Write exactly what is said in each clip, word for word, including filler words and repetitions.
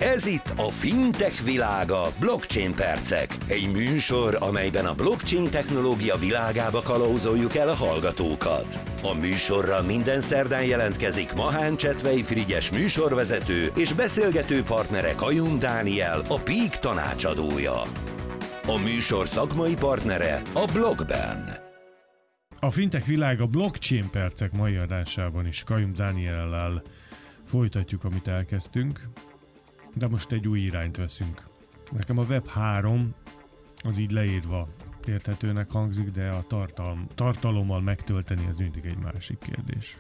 Ez itt a Fintech világa, Blockchain percek. Egy műsor, amelyben a blockchain technológia világába kalauzoljuk el a hallgatókat. A műsorra minden szerdán jelentkezik Mahán Csetvei Frigyes műsorvezető és beszélgető partnere Kajun Dániel, a Peak tanácsadója. A műsor szakmai partnere a Blockben. A Fintech világa Blockchain percek mai adásában is Kajun Dániellel folytatjuk, amit elkezdtünk, de most egy új irányt veszünk. Nekem a web három az így leírva érthetőnek hangzik, de a tartalom, tartalommal megtölteni az mindig egy másik kérdés.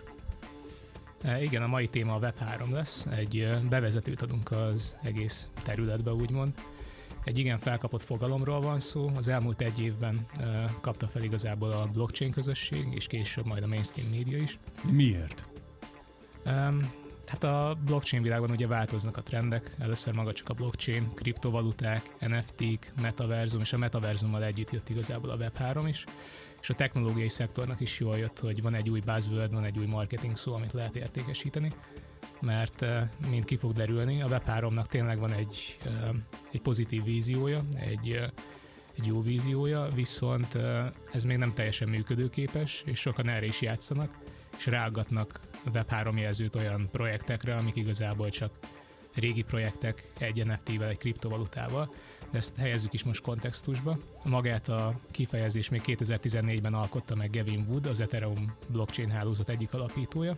E, igen, a mai téma a web három lesz. Egy bevezetőt adunk az egész területbe, úgymond. Egy igen felkapott fogalomról van szó. Az elmúlt egy évben e, kapta fel igazából a blockchain közösség, és később majd a mainstream média is. Miért? E, Hát a blockchain világban ugye változnak a trendek, először maga csak a blockchain, kriptovaluták, en ef té-k, metaverzum, és a metaverzummal együtt jött igazából a web három is, és a technológiai szektornak is jól jött, hogy van egy új buzzword, van egy új marketing szó, amit lehet értékesíteni, mert mint ki fog derülni, a web háromnak tényleg van egy, egy pozitív víziója, egy, egy jó víziója, viszont ez még nem teljesen működőképes, és sokan erre is játszanak, és ráaggatnak web három jelzőt olyan projektekre, amik igazából csak régi projektek egy en ef té-vel, egy kriptovalutával, de ezt helyezzük is most kontextusba. Magát a kifejezés még kétezer-tizennégyben alkotta meg Gavin Wood, az Ethereum blockchain hálózat egyik alapítója,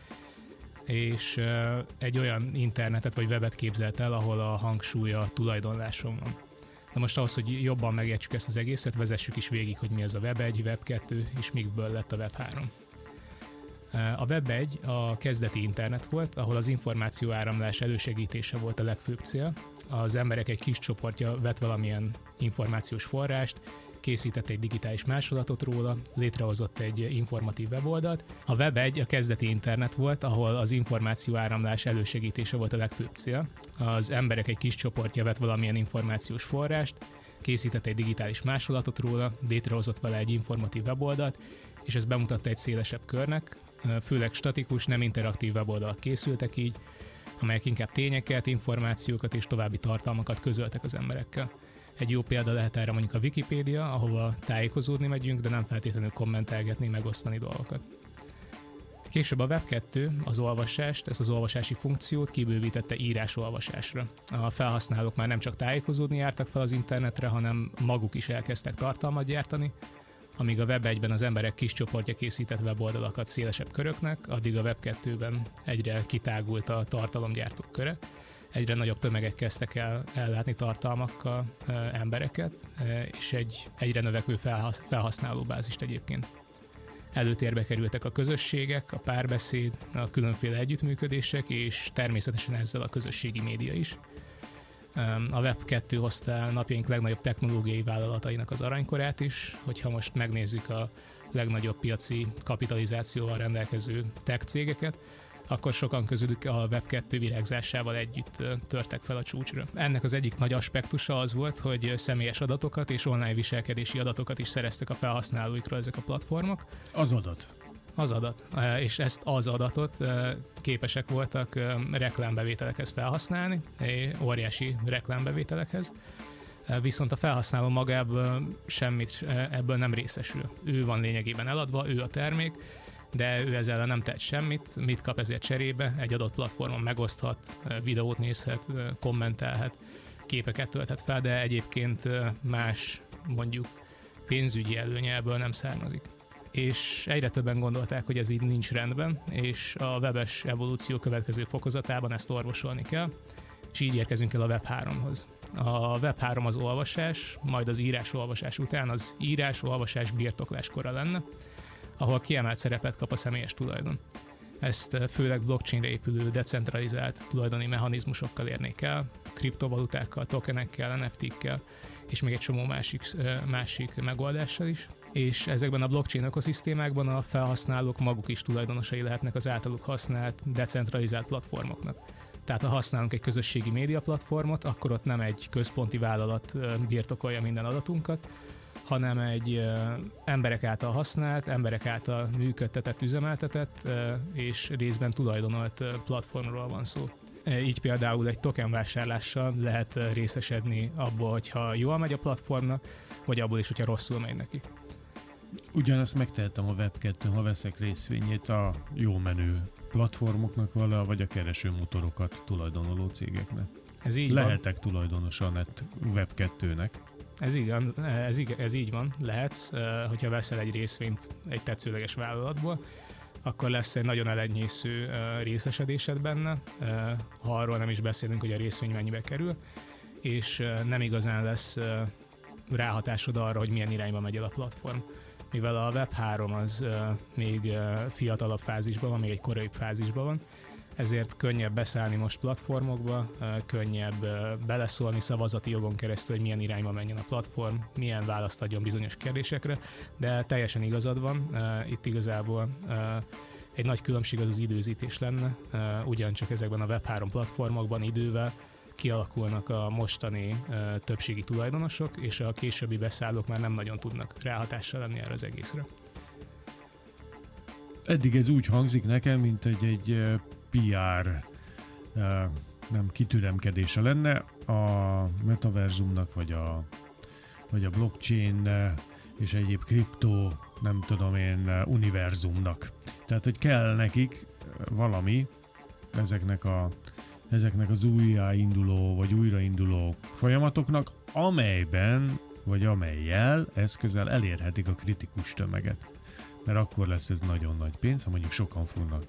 és egy olyan internetet vagy webet képzelt el, ahol a hangsúly a tulajdonláson van. De most ahhoz, hogy jobban megértsük ezt az egészet, vezessük is végig, hogy mi az a web egy, web kettő, és mikből lett a web három. A web egy a kezdeti internet volt, ahol az információ áramlás elősegítése volt a legfőbb cél. Az emberek egy kis csoportja vett valamilyen információs forrást, készített egy digitális másolatot róla, létrehozott egy informatív weboldalt. A web egy a kezdeti internet volt, ahol az információ áramlás elősegítése volt a legfőbb cél. Az emberek egy kis csoportja vett valamilyen információs forrást, készített egy digitális másolatot róla, létrehozott vele egy informatív weboldalt, és ezt bemutatta egy szélesebb körnek, főleg statikus, nem interaktív weboldalak készültek így, amelyek inkább tényeket, információkat és további tartalmakat közöltek az emberekkel. Egy jó példa lehet erre mondjuk a Wikipédia, ahova tájékozódni megyünk, de nem feltétlenül kommentelgetni, megosztani dolgokat. Később a web kettő az olvasást, ezt az olvasási funkciót kibővítette írás-olvasásra. A felhasználók már nem csak tájékozódni jártak fel az internetre, hanem maguk is elkezdtek tartalmat gyártani. Amíg a web egyben az emberek kis csoportja készített weboldalakat szélesebb köröknek, addig a web kettőben egyre kitágult a tartalomgyártók köre, egyre nagyobb tömegek kezdtek el ellátni tartalmakkal e, embereket, e, és egy egyre növekvő felhasz, felhasználóbázist egyébként. Előtérbe kerültek a közösségek, a párbeszéd, a különféle együttműködések, és természetesen ezzel a közösségi média is. A web kettő hozta el napjaink legnagyobb technológiai vállalatainak az aranykorát is, hogyha most megnézzük a legnagyobb piaci kapitalizációval rendelkező tech cégeket, akkor sokan közülük a web kettő virágzásával együtt törtek fel a csúcsra. Ennek az egyik nagy aspektusa az volt, hogy személyes adatokat és online viselkedési adatokat is szereztek a felhasználóikról ezek a platformok. Az adat. Az adat. És ezt az adatot képesek voltak reklámbevételekhez felhasználni, óriási reklámbevételekhez, viszont a felhasználó magában semmit ebből nem részesül. Ő van lényegében eladva, ő a termék, de ő ezzel nem tett semmit, mit kap ezért cserébe, egy adott platformon megoszthat, videót nézhet, kommentelhet, képeket tölthet fel, de egyébként más, mondjuk pénzügyi előnye ebből nem származik. És egyre többen gondolták, hogy ez így nincs rendben, és a webes evolúció következő fokozatában ezt orvosolni kell, és így érkezünk el a web háromhoz. A web három az olvasás, majd az írás-olvasás után az írás-olvasás birtoklás kora lenne, ahol kiemelt szerepet kap a személyes tulajdon. Ezt főleg blockchainre épülő decentralizált tulajdoni mechanizmusokkal érnék el, kriptovalutákkal, tokenekkel, en ef té-kkel, és még egy csomó másik, másik megoldással is. És ezekben a blockchain ökoszisztémákban a felhasználók maguk is tulajdonosai lehetnek az általuk használt decentralizált platformoknak. Tehát ha használunk egy közösségi média platformot, akkor ott nem egy központi vállalat birtokolja minden adatunkat, hanem egy ö, emberek által használt, emberek által működtetett, üzemeltetett ö, és részben tulajdonolt ö, platformról van szó. Így például egy token vásárlással lehet részesedni abból, hogyha jól megy a platformnak, vagy abból is, hogyha rosszul megy neki. Ugyanezt megtehetem a web kettőn, ha veszek részvényét a jó menő platformoknak vala, vagy a keresőmotorokat tulajdonoló cégeknek. Ez így Lehetek van. tulajdonosa a net web kettőnek. Ez, igen, ez, igen, ez így van, lehetsz, hogyha veszel egy részvényt egy tetszőleges vállalatból, akkor lesz egy nagyon elenyésző részesedésed benne, ha arról nem is beszélünk, hogy a részvény mennyibe kerül, és nem igazán lesz ráhatásod arra, hogy milyen irányba megy el a platform. Mivel a web három az még fiatalabb fázisban van, még egy korai fázisban van, ezért könnyebb beszállni most platformokba, könnyebb beleszólni szavazati jogon keresztül, hogy milyen irányba menjen a platform, milyen választ adjon bizonyos kérdésekre, de teljesen igazad van, itt igazából egy nagy különbség az az időzítés lenne, ugyancsak ezekben a web három platformokban idővel kialakulnak a mostani többségi tulajdonosok, és a későbbi beszállók már nem nagyon tudnak ráhatással lenni erre az egészre. Eddig ez úgy hangzik nekem, mint egy, egy pé er nem kitüremkedése lenne a metaverzumnak, vagy a, vagy a blockchain és egyéb kriptó, nem tudom én, univerzumnak. Tehát, hogy kell nekik valami ezeknek, a, ezeknek az újjáinduló, vagy újrainduló folyamatoknak, amelyben, vagy amellyel eszközzel elérhetik a kritikus tömeget. Mert akkor lesz ez nagyon nagy pénz, ha mondjuk sokan fognak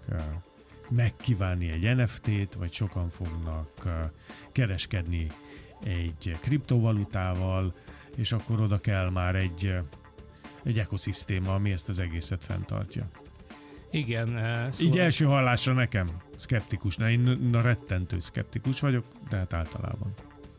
megkívánni egy en ef té-t, vagy sokan fognak kereskedni egy kriptovalutával, és akkor oda kell már egy, egy ekoszisztéma, ami ezt az egészet fenntartja. Igen. Szóval... Így első hallásra nekem szkeptikus, na én na rettentő szkeptikus vagyok, de hát általában.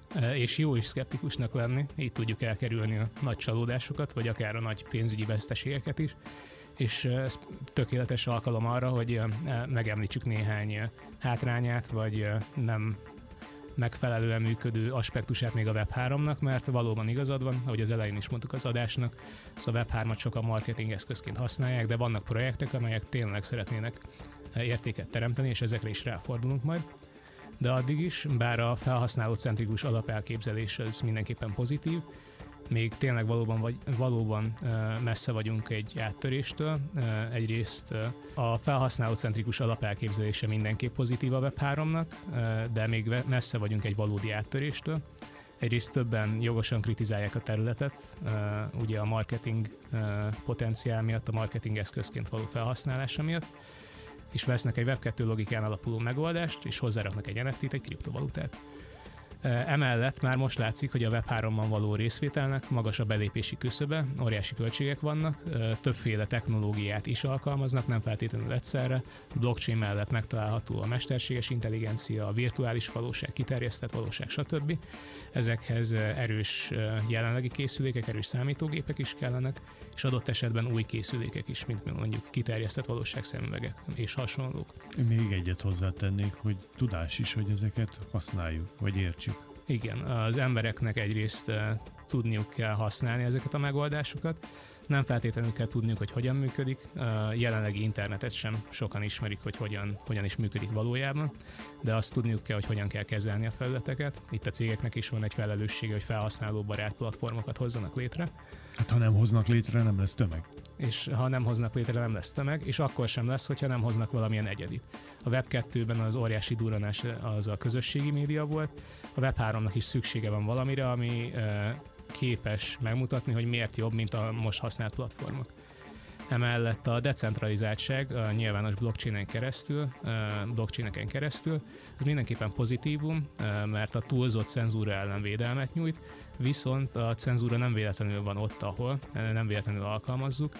És jó is szkeptikusnak lenni, így tudjuk elkerülni a nagy csalódásokat, vagy akár a nagy pénzügyi veszteségeket is. És ez tökéletes alkalom arra, hogy megemlítsük néhány hátrányát, vagy nem megfelelően működő aspektusát még a web háromnak, mert valóban igazad van, ahogy az elején is mondtuk az adásnak, szóval a web hármat sokan marketing eszközként használják, de vannak projektek, amelyek tényleg szeretnének értéket teremteni, és ezekre is ráfordulunk majd. De addig is, bár a felhasználócentrikus alapelképzelés az mindenképpen pozitív, még tényleg valóban, vagy, valóban messze vagyunk egy áttöréstől. Egyrészt a felhasználócentrikus alapelképzelése mindenképp pozitív a web háromnak, de még messze vagyunk egy valódi áttöréstől. Egyrészt többen jogosan kritizálják a területet, ugye a marketing potenciál miatt, a marketing eszközként való felhasználása miatt, és vesznek egy web kettő logikán alapuló megoldást, és hozzáraknak egy en ef té-t, egy kriptovalutát. Emellett már most látszik, hogy a web háromban való részvételnek magas a belépési küszöbe, óriási költségek vannak, többféle technológiát is alkalmaznak, nem feltétlenül egyszerre. Blockchain mellett megtalálható a mesterséges intelligencia, a virtuális valóság, kiterjesztett valóság, stb. Ezekhez erős jelenlegi készülékek, erős számítógépek is kellenek, és adott esetben új készülékek is, mint mondjuk kiterjesztett valóságszemüvegek és hasonlók. Még egyet hozzátennék, hogy tudás is, hogy ezeket használjuk, vagy értsük. Igen, az embereknek egyrészt uh, tudniuk kell használni ezeket a megoldásokat, nem feltétlenül kell tudniuk, hogy hogyan működik, uh, jelenlegi internetet sem sokan ismerik, hogy hogyan, hogyan is működik valójában, de azt tudniuk kell, hogy hogyan kell kezelni a felületeket. Itt a cégeknek is van egy felelőssége, hogy felhasználóbarát platformokat hozzanak létre. Hát ha nem hoznak létre, nem lesz tömeg. És ha nem hoznak létre, nem lesz tömeg, és akkor sem lesz, hogyha nem hoznak valamilyen egyedit. A web kettőben az óriási durranás az a közösségi média volt, a web háromnak is szüksége van valamire, ami uh, képes megmutatni, hogy miért jobb, mint a most használt platformok. Emellett a decentralizáltság a nyilvános blockchainen keresztül, uh, blockchaineken keresztül, ez mindenképpen pozitívum, uh, mert a túlzott cenzúra ellen védelmet nyújt, viszont a cenzúra nem véletlenül van ott, ahol nem véletlenül alkalmazzuk.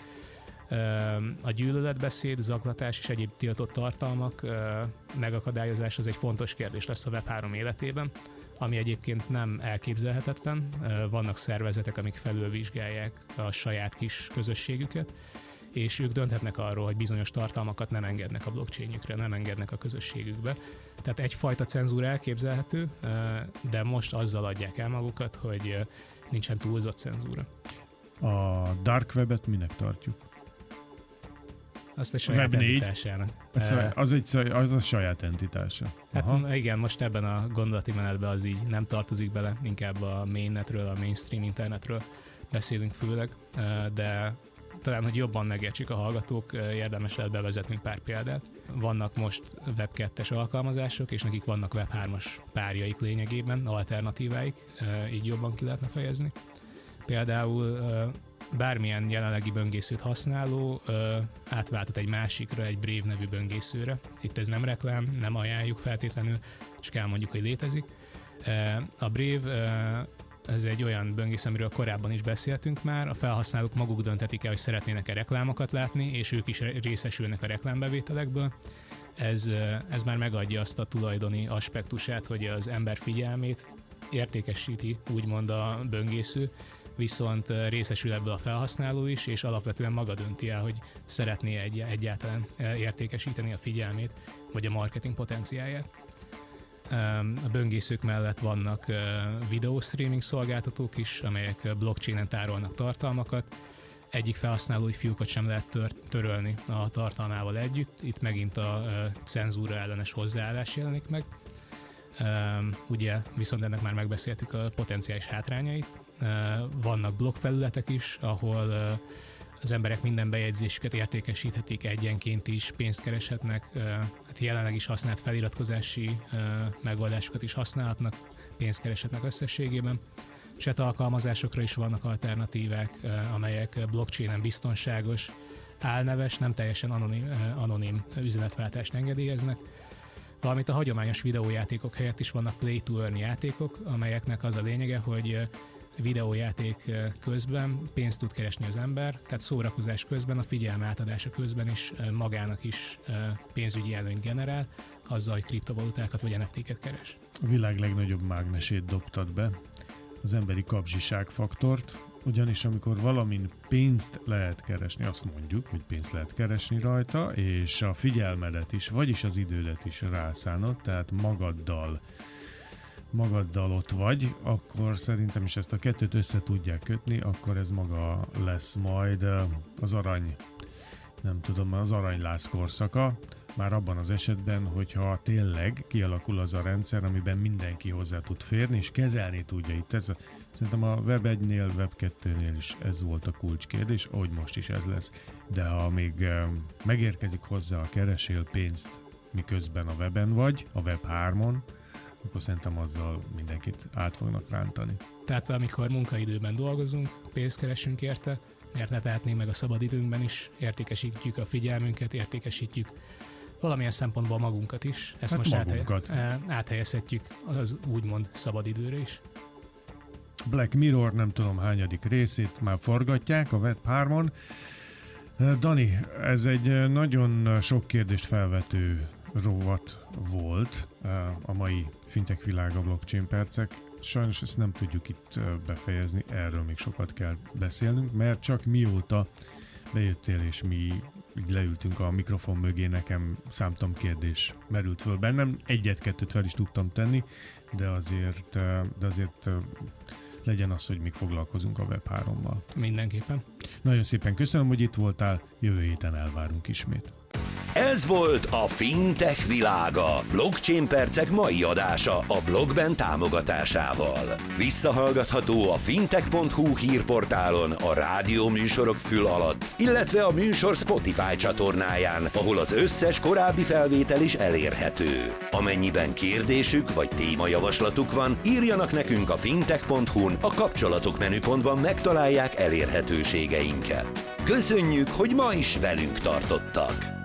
A gyűlöletbeszéd, zaklatás és egyéb tiltott tartalmak megakadályozás az egy fontos kérdés lesz a web három életében, ami egyébként nem elképzelhetetlen. Vannak szervezetek, amik felülvizsgálják a saját kis közösségüket, és ők dönthetnek arról, hogy bizonyos tartalmakat nem engednek a blockchainjükre, nem engednek a közösségükbe. Tehát egyfajta cenzúra elképzelhető, de most azzal adják el magukat, hogy nincsen túlzott cenzúra. A dark webet minek tartjuk? azt egy saját entitásának. Ez a, az, egy, az a saját entitása. Hát Aha. igen, most ebben a gondolati menetben az így nem tartozik bele, inkább a mainnetről, a mainstream internetről beszélünk főleg, de talán, hogy jobban megértsék a hallgatók, érdemes lehet bevezetnünk pár példát. Vannak most web kettes alkalmazások, és nekik vannak web hármas párjaik lényegében, alternatíváik, így jobban ki lehetne fejezni. Például bármilyen jelenlegi böngészőt használó átváltat egy másikra, egy Brave nevű böngészőre. Itt ez nem reklám, nem ajánljuk feltétlenül, csak elmondjuk, hogy létezik. A Brave ez egy olyan böngésző, amiről korábban is beszéltünk már. A felhasználók maguk döntetik el, hogy szeretnének-e reklámokat látni, és ők is részesülnek a reklámbevételekből. Ez, ez már megadja azt a tulajdoni aspektusát, hogy az ember figyelmét értékesíti, úgymond a böngésző, viszont részesül ebből a felhasználó is, és alapvetően maga dönti el, hogy szeretné egy, egyáltalán értékesíteni a figyelmét, vagy a marketing potenciáját. A böngészők mellett vannak videó streaming szolgáltatók is, amelyek blockchainen tárolnak tartalmakat. Egyik felhasználói fiókot sem lehet tör- törölni a tartalmával együtt. Itt megint a cenzúra ellenes hozzáállás jelenik meg. Ugye viszont ennek már megbeszéltük a potenciális hátrányait. Vannak blogfelületek is, ahol az emberek minden bejegyzésüket értékesíthetik egyenként is, pénzt kereshetnek, hát jelenleg is használt feliratkozási megoldásokat is használhatnak, pénzt kereshetnek összességében. Chat alkalmazásokra is vannak alternatívák, amelyek blockchainen biztonságos, álneves, nem teljesen anonim, anonim üzenetváltást engedélyeznek. Valamint a hagyományos videójátékok helyett is vannak play to earn játékok, amelyeknek az a lényege, hogy videójáték közben pénzt tud keresni az ember, tehát szórakozás közben, a figyelme átadása közben is magának is pénzügyi előnyt generál, azzal, hogy kriptovalutákat vagy en ef té-ket keres. A világ legnagyobb mágnesét dobtad be, az emberi kapzsiság faktort, ugyanis amikor valamin pénzt lehet keresni, azt mondjuk, hogy pénzt lehet keresni rajta, és a figyelmedet is, vagyis az idődet is rászánod, tehát magaddal magaddal ott vagy, akkor szerintem is ezt a kettőt össze tudják kötni, akkor ez maga lesz majd az arany, nem tudom, az aranyláz korszaka, már abban az esetben, hogyha tényleg kialakul az a rendszer, amiben mindenki hozzá tud férni, és kezelni tudja itt. Ez a, szerintem a web egynél, web kettőnél is ez volt a kulcskérdés, ahogy most is ez lesz. De ha még megérkezik hozzá a keresél pénzt, miközben a weben vagy, a web hármon, akkor szerintem azzal mindenkit át fognak rántani. Tehát amikor munkaidőben dolgozunk, pénzt keresünk érte, miért ne tehetnénk meg a szabadidőnkben is, értékesítjük a figyelmünket, értékesítjük valamilyen szempontból magunkat is. Ezt hát most magunkat. Áthely- áthelyezhetjük az úgymond szabadidőre is. Black Mirror nem tudom hányadik részét már forgatják a web hármon. Dani, ez egy nagyon sok kérdést felvető rovat volt a mai Fintech világa blockchain percek. Sajnos ezt nem tudjuk itt befejezni, erről még sokat kell beszélnünk, mert csak mióta bejöttél és mi így leültünk a mikrofon mögé, nekem számtalan kérdés merült föl bennem. Egyet-kettőt fel is tudtam tenni, de azért, de azért legyen az, hogy még foglalkozunk a web hárommal. Mindenképpen. Nagyon szépen köszönöm, hogy itt voltál, jövő héten elvárunk ismét. Ez volt a Fintech világa, Blockchain percek mai adása a Blogben támogatásával. Visszahallgatható a fintech pont hu hírportálon, a rádió műsorok fül alatt, illetve a műsor Spotify csatornáján, ahol az összes korábbi felvétel is elérhető. Amennyiben kérdésük vagy témajavaslatuk van, írjanak nekünk a fintech pont hu-n, a kapcsolatok menüpontban megtalálják elérhetőségeinket. Köszönjük, hogy ma is velünk tartottak!